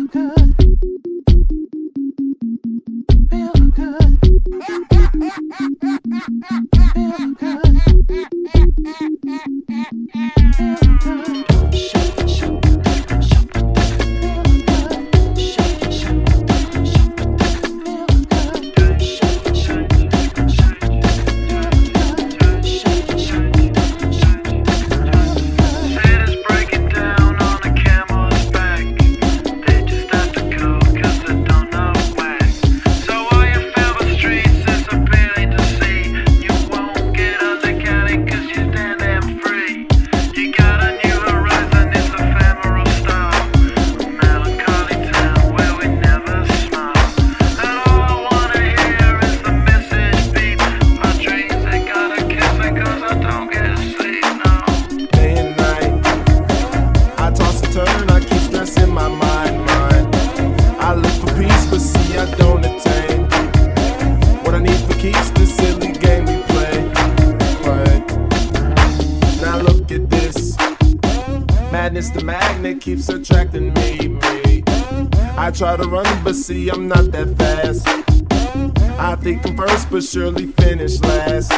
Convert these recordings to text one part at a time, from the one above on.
Madness, the magnet keeps attracting me. I try to run, but see, I'm not that fast. I think I'm first, but surely finish last.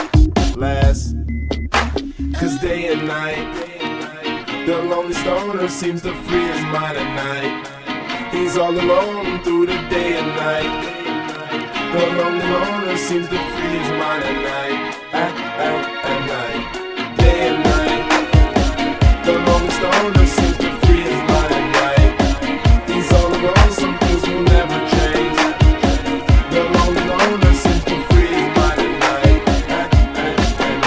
Cause day and night, the lonely stoner seems to free his mind at night. He's all alone through the day and night. The lonely loner seems to free his mind at night. At night, day and night. The lonely stoner seems to free his mind at night. He's all alone, some things will never change. The lonely loner seems to free his mind at night. At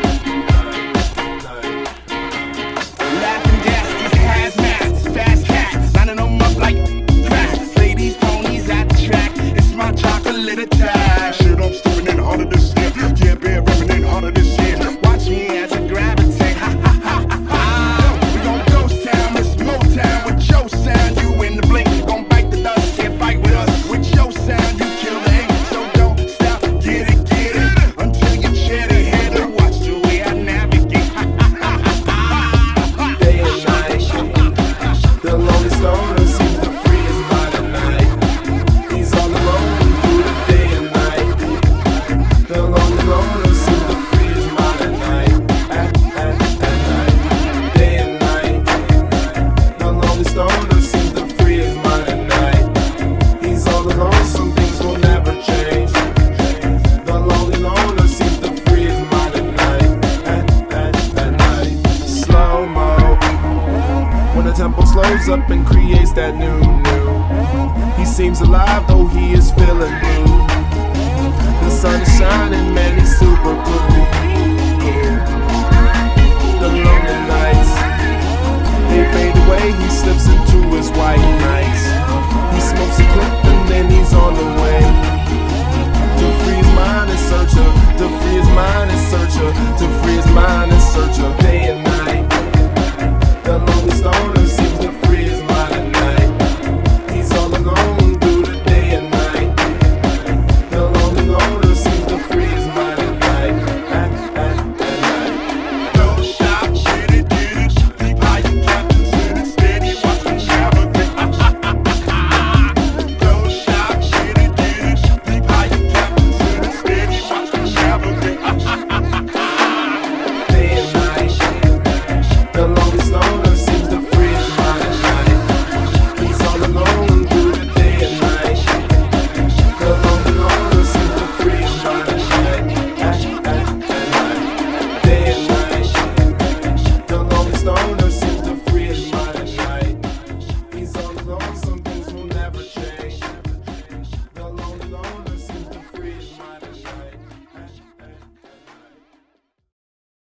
night. Laughing gas, these hazmats, fast cats, lining them up like cracks. Ladies, ponies at the track, it's my chocolate attack. Shit, I'm stepping in harder this year. Yeah, been rapping in harder this year. Watch me as I gravitate. Ha ha ha ha ha. We gon' ghost town, this Motown with your sound. You in the blink, gon' bite the dust. Can't fight with us. With your sound, you kill the hate. So don't stop, get it until you chat it. Head and watch the way I navigate. Ha ha ha ha ha. Day and night, the lonely stoner seems to free his mind at night. He's all alone through the day and night. The lonely loner seems to free his mind at night. At night, day and night. The lonely stoner seems to free his mind at night. He's all alone, some things will never change. The lonely loner seems to free his mind at night. At night, slow mo. When the tempo slows up and creates that new. He seems alive, though he is feeling blue. The sun is shining, man, he's super cool. The